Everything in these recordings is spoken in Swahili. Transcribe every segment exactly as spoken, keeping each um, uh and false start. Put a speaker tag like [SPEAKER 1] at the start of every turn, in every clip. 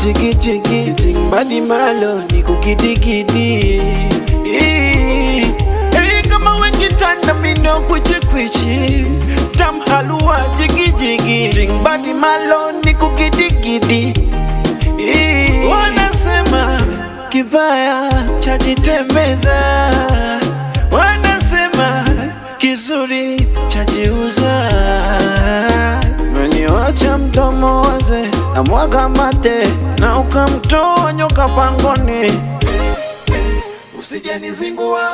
[SPEAKER 1] jiggy jiggy, sitting body malo ni kukidikidi. Hey, kama wekitanda mino kwichi kwichi, tam halua jiggy jiggy, sitting body malo ni kukidikidi. Wanasema kibaya chajitembeza, wanasema kizuri chajiuza. Meniwacha mdomo waze na mwaga mate, na ukamtoa nyoka pangoni. Usije nizingua.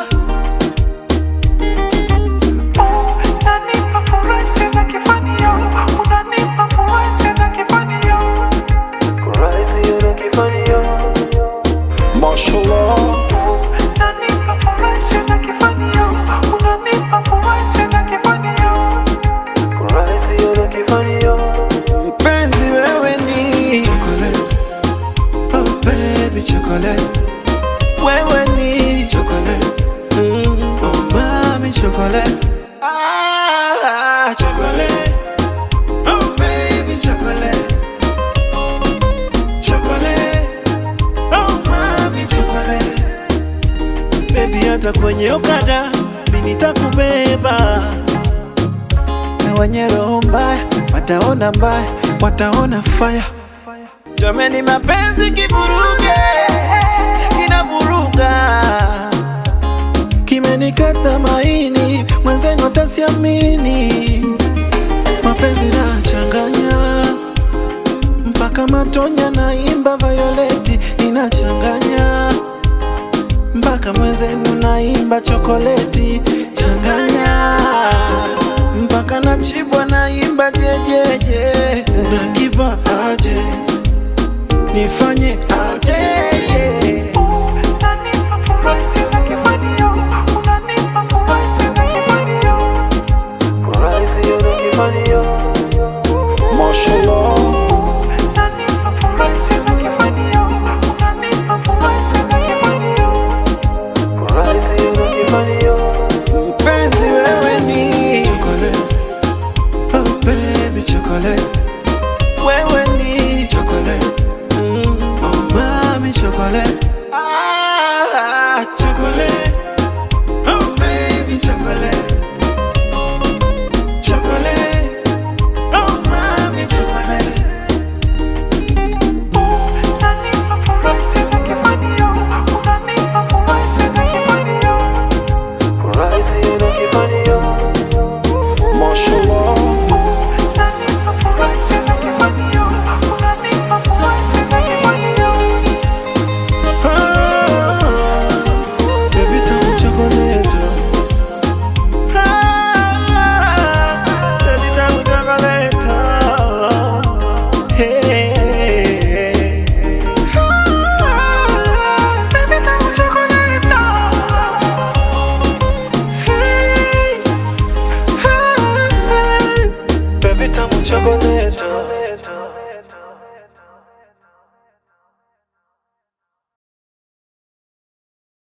[SPEAKER 1] Unanipa furaha sina kifanio, unanipa furaha sina kifanio, furaha sina kifanio. Mashallah. Unanipa furaha sina kifanio, unanipa furaha sina kifanio, furaha sina kifanio. Mpenzi wewe ni chocolate, oh baby chocolate. Wewe ni chocolate, mm, oh mami chocolate. Ah, chocolate, oh baby chocolate, chocolate, oh mami chocolate. Baby hata kwenye okada mimi nitakubeba, na wenye roho mbaya wataona mbaya, wataona fire. Jameni mapenzi kivuruge, kinavuruga, kimenikata maini, mwenzenu atasiamini. Mapenzi na changanya, mpaka matonya na imba Violeti inachanganya, mpaka mwenzenu na imba chokoleti changanya, mpaka nachibwa na imba jejeje.